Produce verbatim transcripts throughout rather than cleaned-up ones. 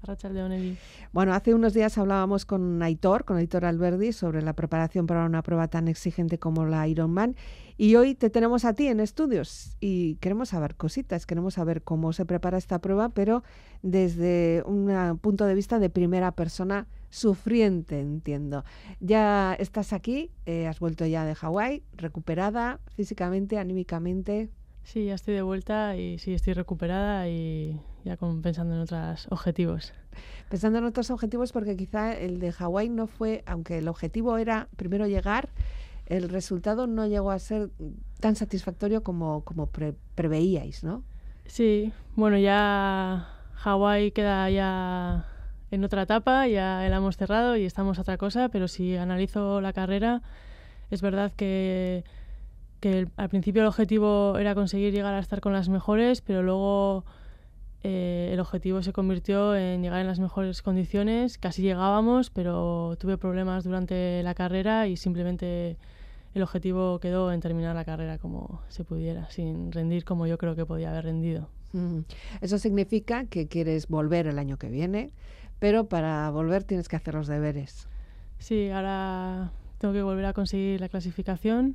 Arratsaldeon, Evi. Bueno, hace unos días hablábamos con Aitor, con Aitor Alberdi, sobre la preparación para una prueba tan exigente como la Ironman. Y hoy te tenemos a ti en estudios y queremos saber cositas, queremos saber cómo se prepara esta prueba, pero desde un punto de vista de primera persona sufriente, entiendo. Ya estás aquí, eh, has vuelto ya de Hawái, recuperada físicamente, anímicamente. Sí, ya estoy de vuelta y sí, estoy recuperada y ya con, pensando en otros objetivos. Pensando en otros objetivos, porque quizá el de Hawái no fue, aunque el objetivo era primero llegar, el resultado no llegó a ser tan satisfactorio como, como pre- preveíais, ¿no? Sí, bueno, ya Hawái queda ya en otra etapa, ya la hemos cerrado y estamos a otra cosa, pero si analizo la carrera, es verdad que... que el, al principio el objetivo era conseguir llegar a estar con las mejores, pero luego eh, el objetivo se convirtió en llegar en las mejores condiciones. Casi llegábamos, pero tuve problemas durante la carrera y simplemente el objetivo quedó en terminar la carrera como se pudiera, sin rendir como yo creo que podía haber rendido. Mm. Eso significa que quieres volver el año que viene, pero para volver tienes que hacer los deberes. Sí, ahora tengo que volver a conseguir la clasificación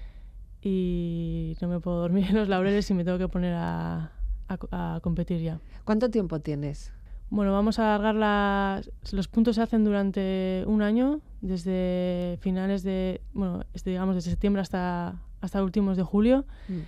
y no me puedo dormir en los laureles y me tengo que poner a, a, a competir ya. ¿Cuánto tiempo tienes? Bueno, vamos a alargar las... Los puntos se hacen durante un año, desde finales de... Bueno, este, digamos, desde septiembre hasta, hasta últimos de julio. Mm.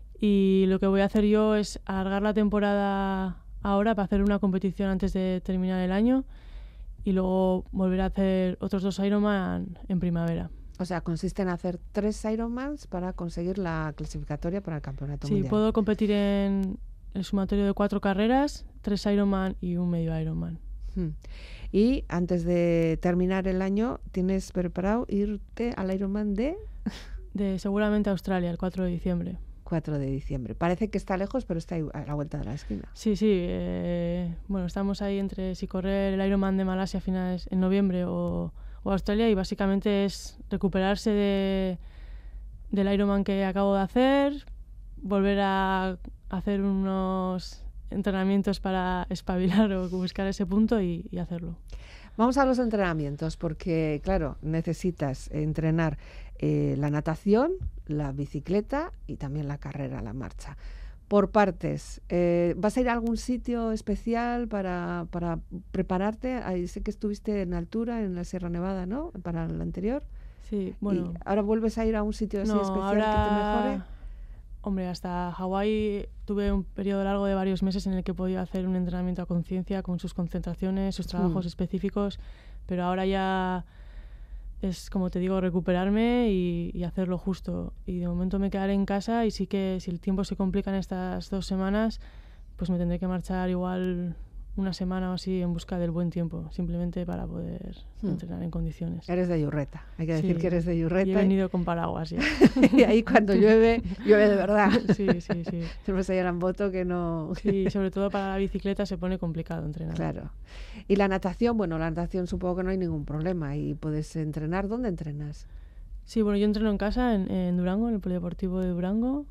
Y lo que voy a hacer yo es alargar la temporada ahora para hacer una competición antes de terminar el año y luego volver a hacer otros dos Ironman en primavera. O sea, consiste en hacer tres Ironmans para conseguir la clasificatoria para el campeonato sí, mundial. Sí, puedo competir en el sumatorio de cuatro carreras, tres Ironman y un medio Ironman. Hmm. Y antes de terminar el año, ¿tienes preparado irte al Ironman de...? De seguramente Australia, el cuatro de diciembre. cuatro de diciembre. Parece que está lejos, pero está a la vuelta de la esquina. Sí, sí. Eh, bueno, estamos ahí entre si correr el Ironman de Malasia a finales en noviembre o... o Australia, y básicamente es recuperarse de, del Ironman que acabo de hacer, volver a hacer unos entrenamientos para espabilar o buscar ese punto y, y hacerlo. Vamos a los entrenamientos porque, claro, necesitas entrenar eh, la natación, la bicicleta y también la carrera, la marcha. Por partes, eh, ¿vas a ir a algún sitio especial para, para prepararte? Ahí sé que estuviste en altura, en la Sierra Nevada, ¿no? Para el anterior. Sí, bueno. ¿Y ahora vuelves a ir a un sitio así no, especial ahora, que te mejore? Hombre, hasta Hawái tuve un periodo largo de varios meses en el que podía hacer un entrenamiento a conciencia con sus concentraciones, sus trabajos mm. específicos, pero ahora ya... es, como te digo, recuperarme y, y hacerlo justo. Y de momento me quedaré en casa y sí que si el tiempo se complica en estas dos semanas, pues me tendré que marchar igual una semana o así en busca del buen tiempo, simplemente para poder hmm. entrenar en condiciones. Eres de Yurreta, hay que decir sí. que eres de Yurreta. Y he venido con paraguas, ya. Y ahí cuando llueve, llueve de verdad. Sí, sí, sí. Tenemos ahí en moto que no... Sí, sobre todo para la bicicleta se pone complicado entrenar. Claro. Y la natación, bueno, la natación supongo que no hay ningún problema y puedes entrenar. ¿Dónde entrenas? Sí, bueno, yo entreno en casa, en, en Durango, en el Polideportivo de Durango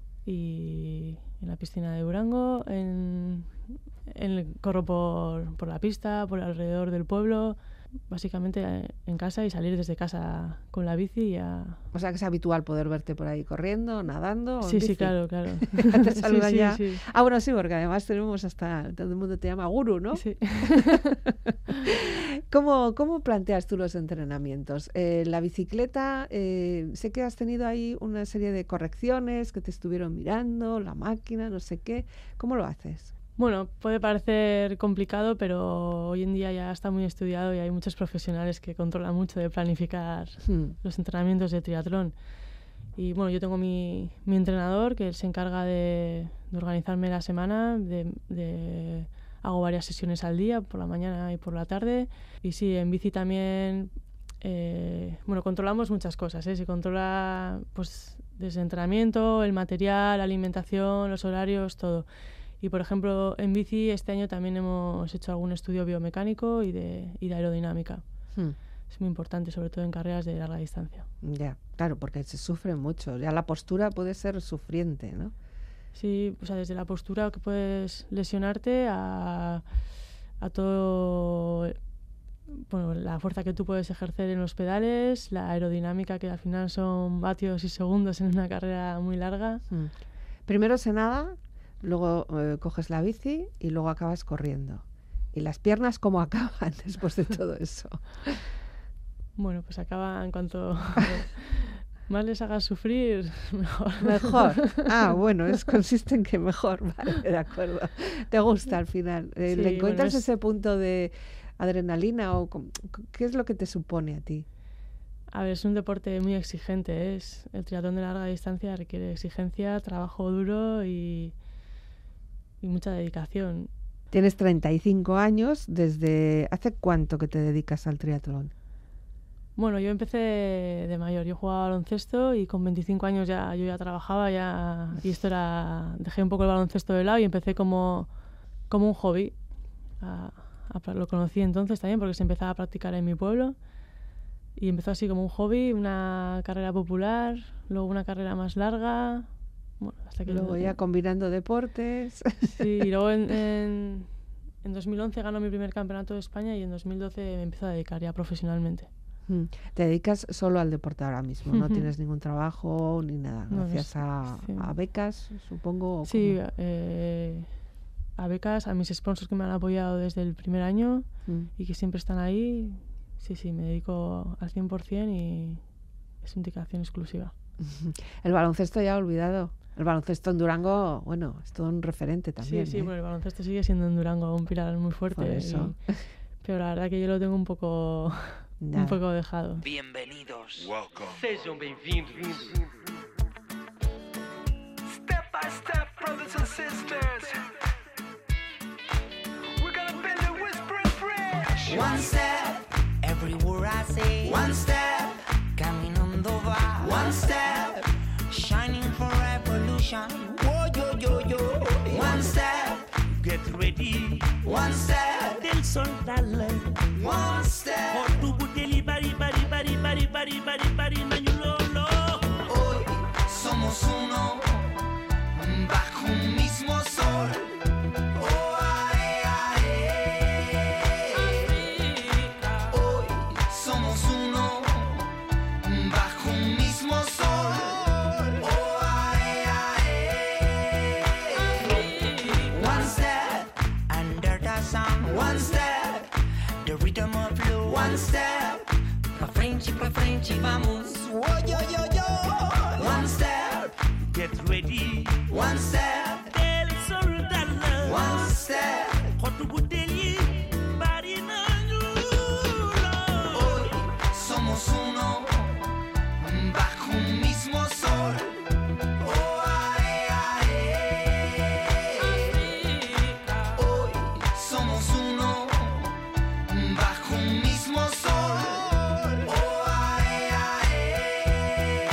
y en la piscina de Durango, en, en corro por, por la pista, por alrededor del pueblo, básicamente en casa y salir desde casa con la bici y a... O sea que es habitual poder verte por ahí corriendo, nadando o Sí, en sí, bici. claro, claro. Te saludan sí, ya. Sí, sí. Ah, bueno, sí, porque además tenemos hasta... Todo el mundo te llama gurú, ¿no? Sí. ¿Cómo, ¿Cómo planteas tú los entrenamientos? Eh, la bicicleta, eh, sé que has tenido ahí una serie de correcciones que te estuvieron mirando, la máquina, no sé qué. ¿Cómo lo haces? Bueno, puede parecer complicado, pero hoy en día ya está muy estudiado y hay muchos profesionales que controlan mucho de planificar hmm. los entrenamientos de triatlón. Y bueno, yo tengo mi, mi entrenador que él se encarga de, de organizarme la semana, de, de, hago varias sesiones al día, por la mañana y por la tarde. Y sí, en bici también, eh, bueno, controlamos muchas cosas, ¿eh? Se controla pues desde entrenamiento, el material, la alimentación, los horarios, todo. Y, por ejemplo, en bici este año también hemos hecho algún estudio biomecánico y de, y de aerodinámica. Hmm. Es muy importante, sobre todo en carreras de larga distancia. Ya, claro, porque se sufre mucho. Ya la postura puede ser sufriente, ¿no? Sí, o sea, desde la postura que puedes lesionarte a, a todo, bueno, la fuerza que tú puedes ejercer en los pedales, la aerodinámica, que al final son vatios y segundos en una carrera muy larga. Mm. Primero se nada, luego eh, coges la bici y luego acabas corriendo. ¿Y las piernas cómo acaban después de todo eso? Bueno, pues acaba en cuanto más les hagas sufrir, mejor. Mejor. Ah, bueno, es, consiste en que mejor, vale, de acuerdo. Te gusta al final. Eh, Sí, ¿Le encuentras bueno, es... ese punto de adrenalina o qué es lo que te supone a ti? A ver, es un deporte muy exigente. Es el triatlón de larga distancia requiere exigencia, trabajo duro y, y mucha dedicación. Tienes treinta y cinco años. ¿Desde hace cuánto que te dedicas al triatlón? Bueno, yo empecé de mayor. Yo jugaba baloncesto y con veinticinco años ya yo ya trabajaba ya y esto era... Dejé un poco el baloncesto de lado y empecé como, como un hobby. A, a, lo conocí entonces también porque se empezaba a practicar en mi pueblo. Y empezó así como un hobby, una carrera popular, luego una carrera más larga. Bueno, hasta que luego ya combinando deportes. Sí, y luego en, en, en dos mil once ganó mi primer campeonato de España y en dos mil doce me empecé a dedicar ya profesionalmente. Te dedicas solo al deporte ahora mismo, no tienes ningún trabajo ni nada, no, gracias no, a, sí. a becas, supongo. Sí, eh, a becas, a mis sponsors que me han apoyado desde el primer año mm. y que siempre están ahí. Sí, sí, me dedico al cien por ciento y es una dedicación exclusiva. El baloncesto ya olvidado. El baloncesto en Durango, bueno, es todo un referente también. Sí, sí, ¿eh? bueno, el baloncesto sigue siendo en Durango un pilar muy fuerte. Por eso. Y, pero la verdad que yo lo tengo un poco, un poco dejado. Bienvenidos. Welcome. Sejam bem-vindos. Step by step, brothers and sisters. We're gonna build a whispering bridge. One step, everywhere I say. One step, caminando va. One step, shining for revolution. Whoa, yo, yo, yo. One step, get ready. One step, del sol dale. One step, for tu buteli bari bari bari bari bari bari bari mañulolo. Hoy somos uno bajo un mismo sol. Oh, ae, ae. África. Hoy somos uno bajo un mismo sol. Oh, ae, ae. África. One step under the sun. One step, the rhythm of blue. One step, pa' frente, pa' frente, vamos. Oh, yo, yo, yo. One step, get ready. One step, del sol dale. One step, kotu buteli, bari nanjulo. Hoy somos uno bajo un mismo sol. Oh, ae, ae. África. Hoy somos uno bajo un mismo sol. Oh, ae, ae.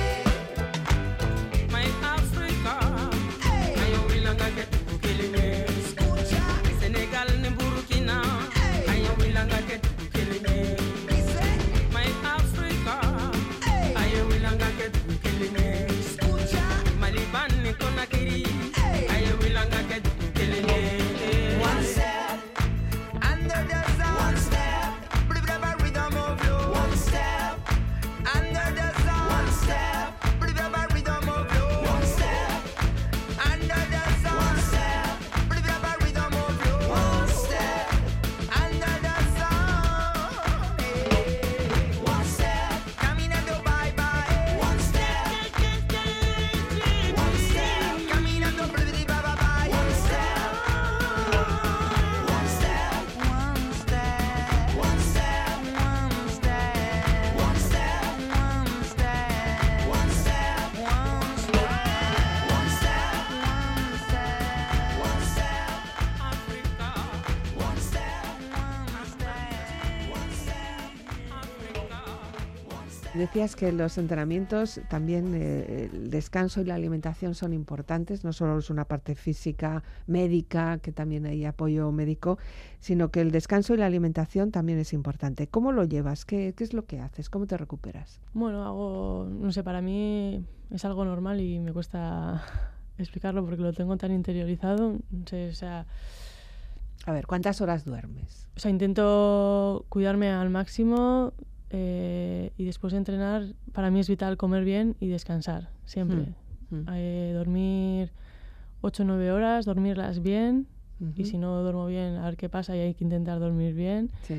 My Africa, ayo wilanga get killing. Escucha, Senegal ni Burkina, ayo wilanga get killing. My Africa, ayo wilanga get killing. Escucha, Maliban ni Conakry, ayo wilanga get killing. One step under the sun. One step, believe the rhythm of blue. One step under the sun. One step, believe the rhythm of blue. One step under the sun. One step, believe the rhythm of blue. One step under the sun. Hey. One step, caminando bye bye. One step, one step, caminando bye bye bye. One step, one step, one step, one step, one step, one step, one step, one step, one step, one step, one step, Africa, one step, one step, one step, Africa, one step. Decías que los entrenamientos también, eh, el descanso y la alimentación son importantes, no solo es una parte física, médica, que también hay apoyo médico, sino que el descanso y la alimentación también es importante. ¿Cómo lo llevas? ¿Qué, qué es lo que haces? ¿Cómo te recuperas? Bueno, hago, no sé, para mí es algo normal y me cuesta explicarlo porque lo tengo tan interiorizado. No sé, o sea, A ver, ¿cuántas horas duermes? O sea, intento cuidarme al máximo eh, y después de entrenar, para mí es vital comer bien y descansar, siempre. Mm. Mm. Eh, dormir ocho o nueve horas, dormirlas bien, uh-huh. y si no duermo bien, a ver qué pasa y hay que intentar dormir bien. Sí.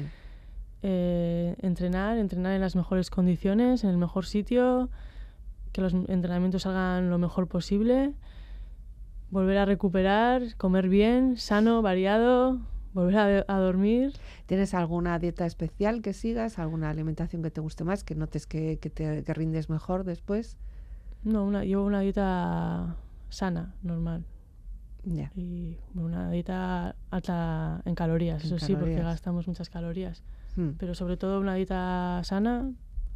Eh, entrenar, entrenar en las mejores condiciones, en el mejor sitio, que los entrenamientos salgan lo mejor posible. Volver a recuperar, comer bien, sano, variado, volver a, a dormir. ¿Tienes alguna dieta especial que sigas? ¿Alguna alimentación que te guste más? ¿Que notes que, que, te, que rindes mejor después? No, una, llevo una dieta sana, normal. Yeah. Y una dieta alta en calorías, en eso calorías. Sí, porque gastamos muchas calorías. Hmm. Pero sobre todo una dieta sana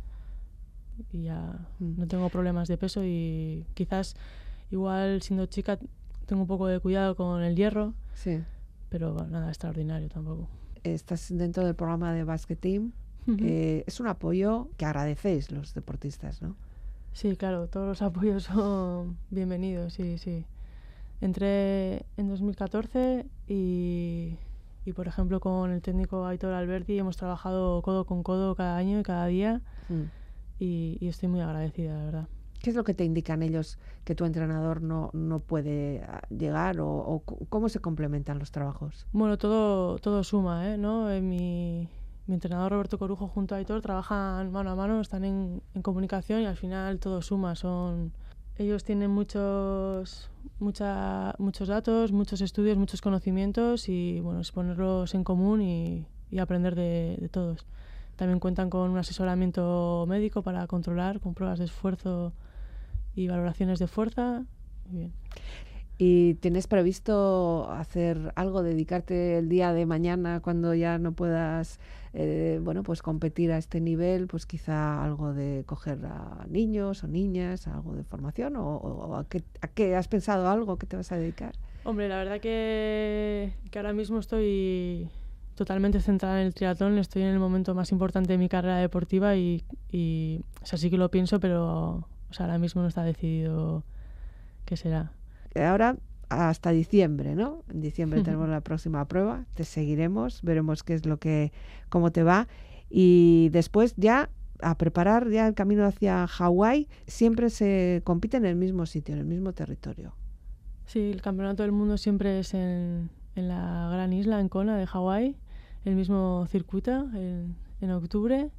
y ya hmm. no tengo problemas de peso y quizás igual siendo chica tengo un poco de cuidado con el hierro, sí. pero bueno, nada extraordinario tampoco. Estás dentro del programa de Basket Team. Uh-huh. Eh, es un apoyo que agradecéis los deportistas, ¿no? Sí, claro, todos los apoyos son bienvenidos, sí, sí. Entré en dos mil catorce y, y, por ejemplo, con el técnico Aitor Alberdi hemos trabajado codo con codo cada año y cada día uh-huh. y, y estoy muy agradecida, la verdad. ¿Qué es lo que te indican ellos que tu entrenador no, no puede llegar o, o cómo se complementan los trabajos? Bueno, todo, todo suma, ¿eh? ¿No? En mi, mi entrenador Roberto Corujo junto a Aitor trabajan mano a mano, están en, en comunicación y al final todo suma. Son, ellos tienen muchos, mucha, muchos datos, muchos estudios, muchos conocimientos y bueno, es ponerlos en común y, y aprender de, de todos. También cuentan con un asesoramiento médico para controlar, con pruebas de esfuerzo y valoraciones de fuerza. Muy bien. ¿Y tienes previsto hacer algo, dedicarte el día de mañana cuando ya no puedas eh, bueno, pues competir a este nivel? Pues quizá algo de coger a niños o niñas, algo de formación, o, o a, qué, a qué has pensado algo que te vas a dedicar. Hombre, la verdad que, que ahora mismo estoy totalmente centrada en el triatlón, estoy en el momento más importante de mi carrera deportiva y, y o sea, sí que lo pienso, pero o sea, ahora mismo no está decidido qué será. Ahora hasta diciembre, ¿no? En diciembre tenemos la próxima prueba, te seguiremos, veremos qué es lo que, cómo te va y después ya a preparar ya el camino hacia Hawái. Siempre se compite en el mismo sitio, en el mismo territorio. Sí, el campeonato del mundo siempre es en, en la gran isla, en Kona de Hawái, el mismo circuito en, en octubre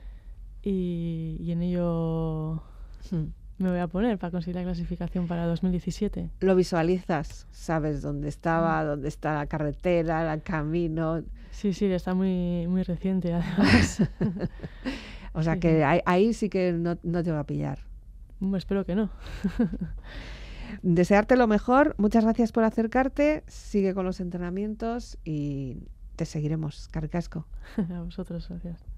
y, y en ello hmm. me voy a poner para conseguir la clasificación para dos mil diecisiete. ¿Lo visualizas? ¿Sabes dónde estaba, dónde está la carretera, el camino? Sí, sí, está muy, muy reciente además. O sea sí, que sí. Ahí, ahí sí que no, no te va a pillar. Espero que no. Desearte lo mejor, muchas gracias por acercarte, sigue con los entrenamientos y te seguiremos. Carcasco. A vosotros, gracias.